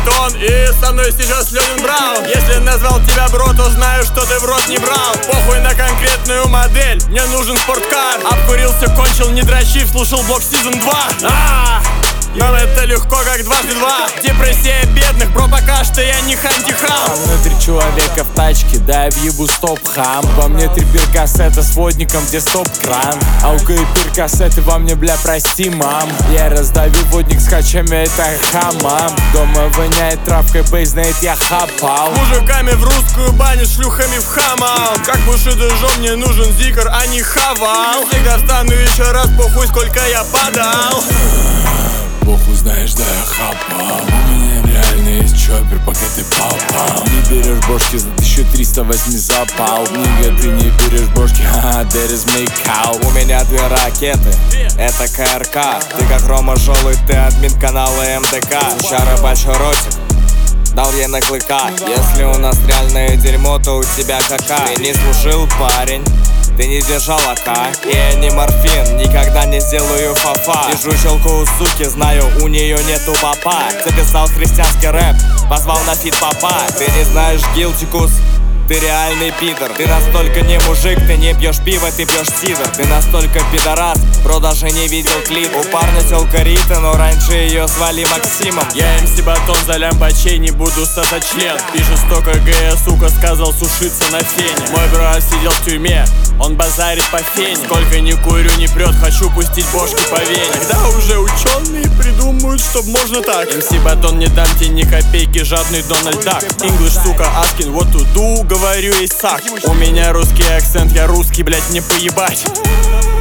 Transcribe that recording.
батон, и со мной сейчас Ленин Браун. Если назвал тебя бро, то знаю, что ты в рот не брал. Похуй на конкретную модель, мне нужен спорткар. Обкурился, кончил, не дрочив, слушал блок Season 2. Нам это легко, как дважды два. Депрессия бедных, бро, пока что я не хантихам. Внутри человека в тачке, дай въебу стоп-хам. Во мне 3 перкассета с водником, где стоп-кран. Аука и перкассеты во мне, бля, прости, мам. Я раздавил водник с хачами, это хамам. Дома воняет травкой, бейс знает, я хапал. Мужиками в русскую баню, шлюхами в хамам. Как бушиды жен, мне нужен зикр, а не хавал. Всегда встану еще раз, похуй, сколько я падал. Похуй, знаешь, да я хапал. У меня реально есть чоппер, пока ты папа. Не берешь бошки за 1300, возьми запал. Нига, ты не берешь бошки, ха-ха, that is make out. У меня 2 ракеты, это КРК. Ты как Рома Жолый, ты админ канала МДК. Чара большой ротик, дал ей на клыка. Если у нас реальное дерьмо, то у тебя кака. Ты не служил, парень, ты не держал АК. Я не морфин, никогда не сделаю фафа. Вижу челку у суки, знаю, у нее нету папа. Записал христианский рэп, позвал на фит папа. Ты не знаешь гилтикус, ты реальный пидор. Ты настолько не мужик, ты не пьешь пиво, ты пьешь сидр. Ты настолько пидорас, бро, даже не видел клип. У парня тёлка Рита, но раньше ее звали Максимом. Я МС Батон, за лямбачей не буду сосать член. И жестоко ГС, сука, сказал сушиться на фене. Мой брат сидел в тюрьме, он базарит по фене. Сколько ни курю, не прет, хочу пустить бошки по вене. Когда уже ученые придумают, чтоб можно так. МС Батон, не дам тебе ни копейки, жадный Дональд Дак. English, сука, asking what to do, говорю и сак. У меня русский акцент, я русский, блять, не поебать.